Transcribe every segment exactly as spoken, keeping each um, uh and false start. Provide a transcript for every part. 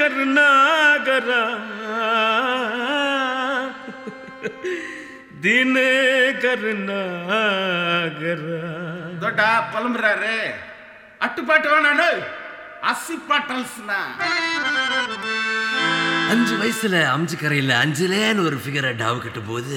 கருணாகரா தினே கருணாகரா தோட்டா புலம்புறாரு. அட்டுப்பாட்டு வேணாடு அசிப்பாட்டல்ஸ்னா. அஞ்சு வயசுல அம்ஜி கரையில அஞ்சுலேன்னு ஒரு ஃபிகரை டாவு கட்டும் போது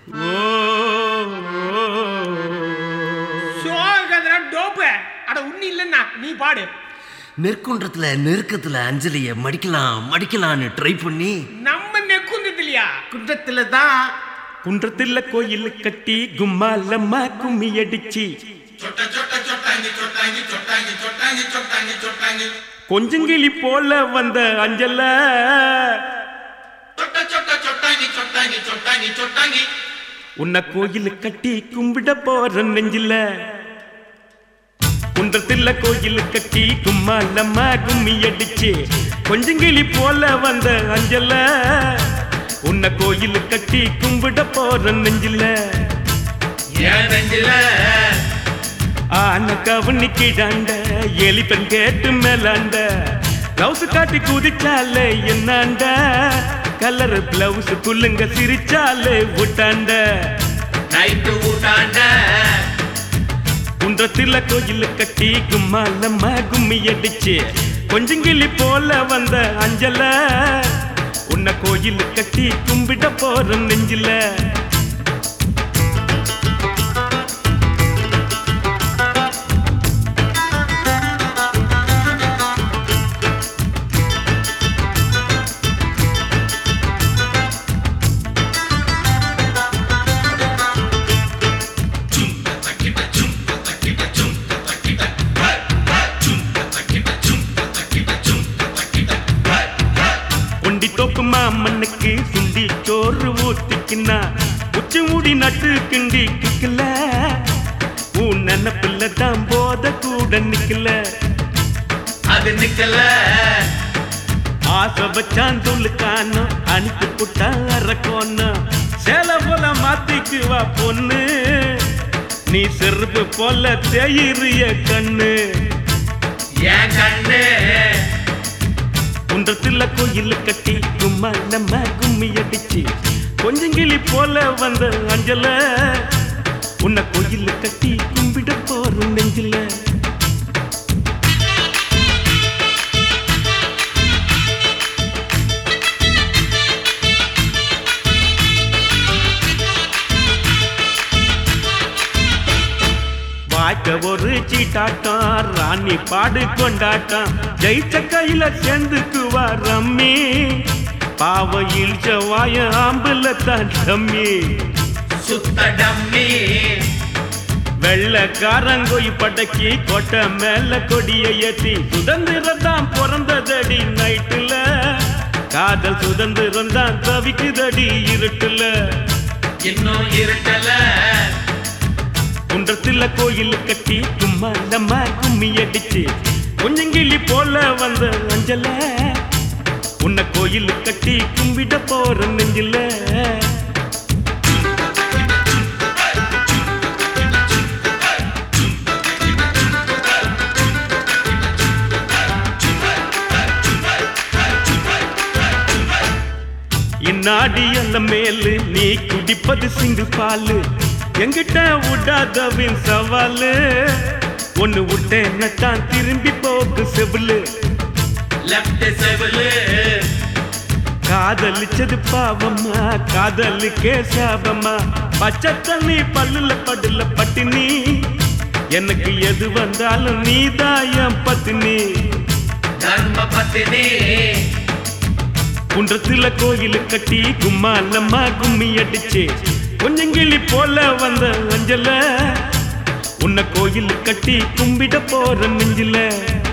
டோப்பு அட உண்ணி இல்லைன்னா நீ பாடு. நெற்குன்றத்துல நெருக்கத்துல அஞ்சலிய மடிக்கலாம் மடிக்கலான்னு ட்ரை பண்ணி நம்ம நெக்குந்ததுலையா குன்றத்துல தான் குன்றத்துல கோயில் கட்டி கும்மாலம்மா கும்மி அடிச்சு கொஞ்சங்கிளி போல வந்த அஞ்சல உன்னை கோயில் கட்டி கும்பிட போற நெஞ்சில. குன்றத்துல கோயில் கட்டி கும்மாலம்மா கும்மி அடிச்சு கொஞ்சங்கிளி போல வந்த அஞ்சல உன்னை கோயில் கட்டி கும்பிட போற நெஞ்சில. ஏன் நெஞ்சில ஆன கவனி கிடாண்ட எலிப்பன் கேட்டு மேலாண்ட பிளவுஸ் காட்டி குதிச்சாலே என்னாண்ட கலர் பிளவுஸ் குள்ளுங்க சிரிச்சாலே விட்டாண்ட நைட்டு ஊட்டாண்ட. குன்றத்துல கோயில் கட்டி கும்மாலம்மா கும்மி அடிச்சு கொஞ்சங்கிளி போல வந்த அஞ்சல உன்னை கோயில் கட்டி கும்பிட போற நெஞ்சில. மண்ணுக்கு சுண்டி சோறு ஊத்திக்கினா உச்சி மூடி நட்டு கிண்டி கிக்கல உன் நினப்பில்ல தான் போத கூட நிக்கல அது நிக்கல. ஆசை வச்சான் துளுக்கானோ அனுப்பி புட்டா அரக்கோன்னு சேல போல மாத்திக்குவா பொண்ணு நீ செருப்பு போல தேயிறிய கண்ணு ஏன் கண்ணு. குன்றத்துல கோயில் கட்டி கும்மாலம்மா கும்மி அடிச்சு கொஞ்சங்கிளி போல வந்த அஞ்சல உன்னை கோயில் கட்டி கும்பிட போற நெஞ்சில. வாய்க்க ஒரு சீட்டாட்டம் ராணி பாடு கொண்டாட்டம் ஜெயிச்ச கையில சேர்ந்துக்குவா ரம்மி பாவ இழிச்ச வாய ஆம்புல தான் டம்மி சுத்த டம்மி. வெள்ளக்காரங்கோய் படக்கி கொட்டை மேல கொடிய ஏத்தி சுதந்திரம் தான் பிறந்ததடி நைட்டுல காதல் சுதந்திரம் தான் தவிக்குதடி இருட்டுல இன்னும் இருட்டல. குன்றத்துல கோயில் கட்டி கும்மாலம்மா கும்மி அடிச்சு கொஞ்சங்கிளி போல வந்த அஞ்சல உன்னை கோயில் கட்டி கும்பிட போற நெஞ்சில. இந்நாடி அந்த மேலு நீ குடிப்பது சிங்கு பாலு எங்கிட்ட விடாதவின் சவாலு ஒன்னு விட்டேன்னு தான் திரும்பி போக்கு செவிலு லெஃப்ட் செவிலு. காதலிச்சது பாவம்மா காதலுக்கே சாபம்மா பச்சை தண்ணி பல்லுல படுல பட்டினி எனக்கு எது வந்தாலும் நீதான் என் பத்தினி தர்ம பத்தினி. குன்றத்துல கோயில் கட்டி கும்மாலம்மா கும்மி அடிச்சு கொஞ்சங்கிளி போல வந்த அஞ்சல உன்னை கோயில் கட்டி கும்பிட போற நெஞ்சில.